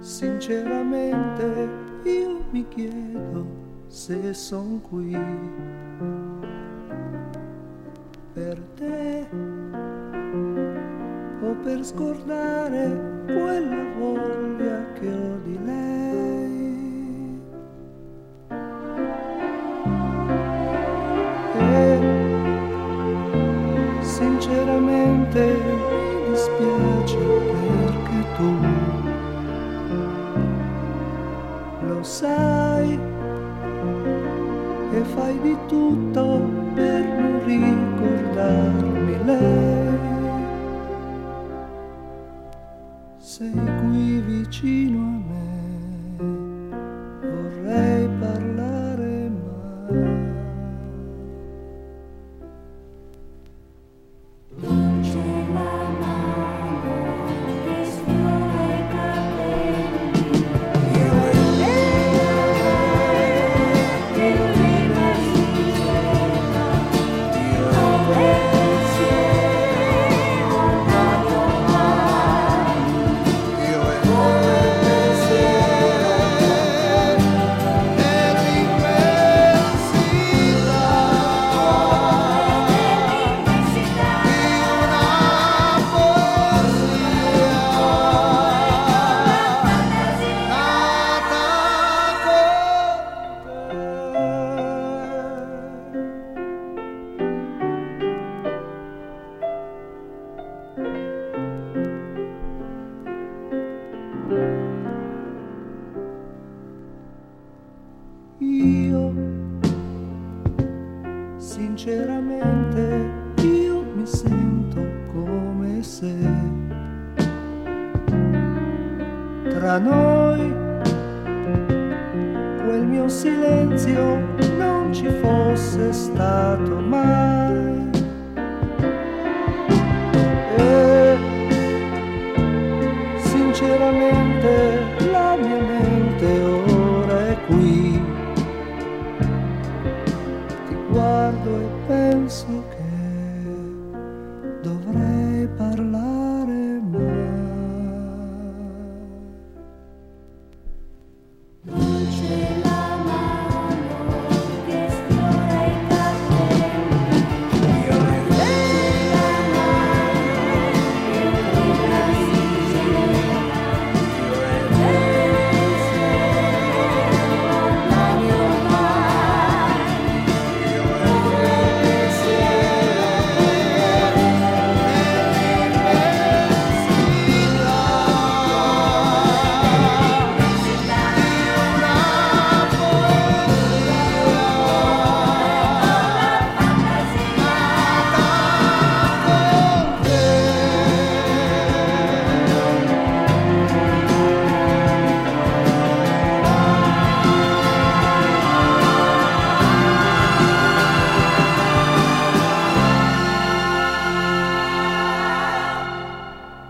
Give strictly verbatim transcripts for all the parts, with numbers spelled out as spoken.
Sinceramente io mi chiedo se son qui per te o per scordare quella voglia che ho di lei. E sinceramente mi dispiace perché tu lo sai e fai di tutto per non ricordarmi lei. Sei qui vicino a me, vorrei parlare ma non c'è la mano che sfiora i capelli. Io e lei che prima si diceva, io e pensiero andavo mai. Io e pensiero nell'immensità, nell'immensità di una poesia nata con io, sinceramente, io mi sento come se tra noi quel mio silenzio non ci fosse stato mai. E sinceramente la mia mente ora è qui. Ti guardo e penso che dovrei parlare mai. non c'è la mano che sfiora i capelli. Io e lei la mano che prima si diceva, io e pensiero andavo mai. Io e pensiero nell'immensità di una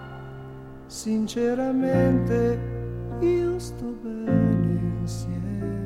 Sinceramente io sto bene insieme